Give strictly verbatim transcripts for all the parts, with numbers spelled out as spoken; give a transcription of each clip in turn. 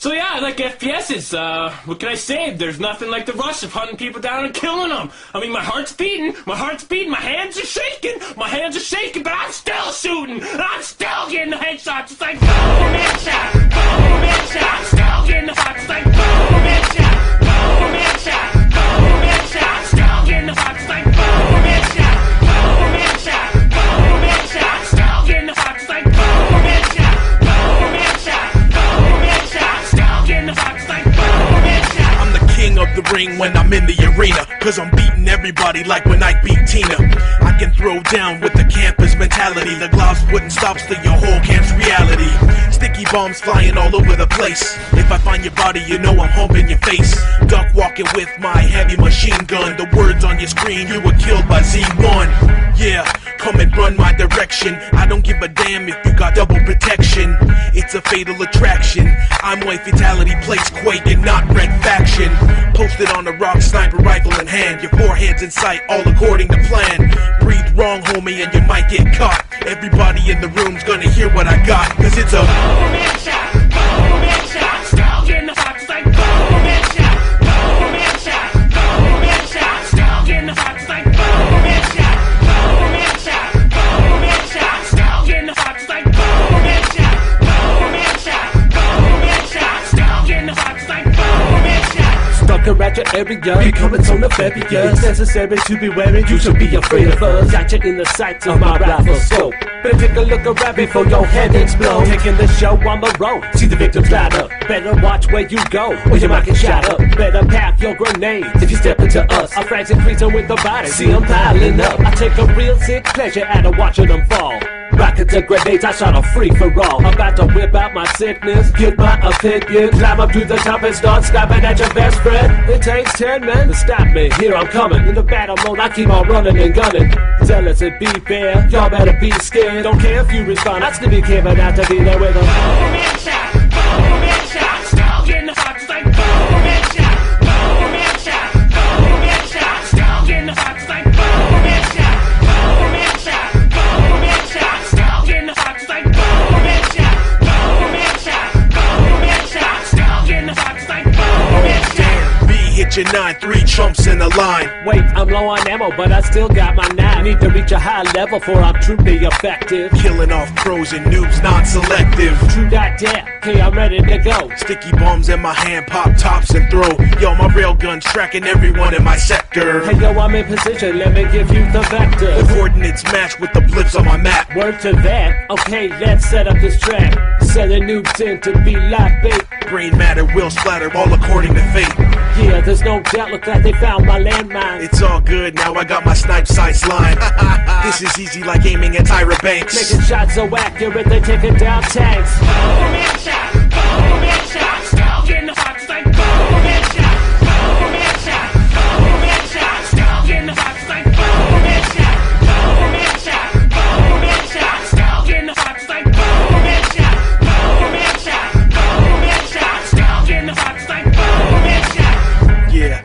So yeah, I like F P S's. Uh, what can I say? There's nothing like the rush of hunting people down and killing them. I mean, my heart's beating, my heart's beating, my hands are shaking, my hands are shaking, but I'm still shooting, and I'm still getting the headshots. It's like boom, headshot, boom, headshot. I'm still getting the shots. It's like boom, headshot, boom, headshot, boom, headshot. I'm still getting the shots. It's like boom, headshot, boom, headshot, boom, headshot. I'm still getting the shots. It's like boom, headshot, boom, headshot, boom, headshot. I'm still getting the shots. It's like boom, headshot. I'm the king of the ring when I'm in the arena, cause I'm beating everybody like when I beat Tina. I can throw down with the campus mentality. The gloves wouldn't stop till your whole camp's reality. Sticky bombs flying all over the place. If I find your body, you know I'm humping your face. Duck walking with my heavy machine gun. The words on your screen, you were killed by Z one. Yeah, come and run my direction. I don't give a damn if you got double protection. It's a fatal attraction. I'm white fatality, place quake and not red faction. Posted on a rock, sniper rifle in hand. Your forehead's in sight, all according to plan. Breathe wrong, homie, and you might get caught. Everybody in the room's gonna hear what I got, cause it's a boom, headshot, boom, headshot. I'm still getting the shots. It's like boom, headshot, boom, headshot, boom, headshot. I'm still getting the shots. It's like boom, headshot, boom, headshot, boom, headshot. I'm still getting the shots. It's like boom, headshot, boom, headshot, boom, headshot. I'm still getting the shots. It's like boom, headshot. Stuck around your area, becoming so nefarious. It's necessary to be wary, you should be afraid of us. Got you in the sights of my rifle scope. Better take a look around before your head explodes. Taking the show on the road, see the victims line up. Better watch where you go, or you might get shot up. Better pack your grenades if you step into us. Our frags increasing with the body, see them piling up. I take a real sick pleasure out of watching them fall. Rockets and grenades, I shot a free for all. About to whip out my sickness, give my opinion. Climb up to the top and start snapping at your best friend. It takes ten men to stop me, here I'm coming. In the battle mode, I keep on running and gunning. Tell us it be fair, y'all better be scared. Don't care if you respond, I still be careful not to be there with them. Boom, headshot, boom, headshot. I'm still getting the shots. It's like boom, headshot, boom, headshot, boom, headshot. I'm still getting the shots. It's like boom, headshot, boom, headshot, boom, headshot. I'm still getting the shots. It's like boom, headshot, boom, headshot, boom, headshot. I'm still getting the shots. It's like boom, headshot. B hit your nine, three chumps in a line. Wait, I'm low on ammo, but I still got my nine. Need to reach a high level for I'm truly effective. Killing off pros and noobs, non-selective. True that damn, hey, I'm ready to go. Sticky bombs in my hand, pop tops and throw. Yo, my railgun's tracking everyone in my sector. Hey yo, I'm in position, let me give you the vector. The coordinates match with the blips on my map. Word to that, okay, let's set up this track. Selling noobs in to be like bait. Brain matter will splatter, all according to fate. Yeah, there's no doubt, look like they found my landmine. It's all good, now I got my snipe sights line. This is easy like aiming at Tyra Banks. Making shots so accurate, they taking down tanks. Boom, headshot, boom, headshot. I'm still getting the shots. It's like boom, headshot, boom, headshot, boom, headshot. I'm still getting the shots. It's like boom, headshot, boom, headshot, boom, headshot. I'm still getting the shots. It's like boom, headshot, boom, headshot, boom, headshot. I'm still getting the shots. It's like boom, headshot. Yeah,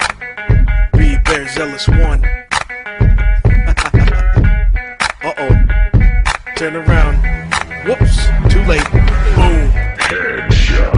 be Bear Zealous one. Uh-oh. Turn around. Whoops, too late. Boom. Headshot.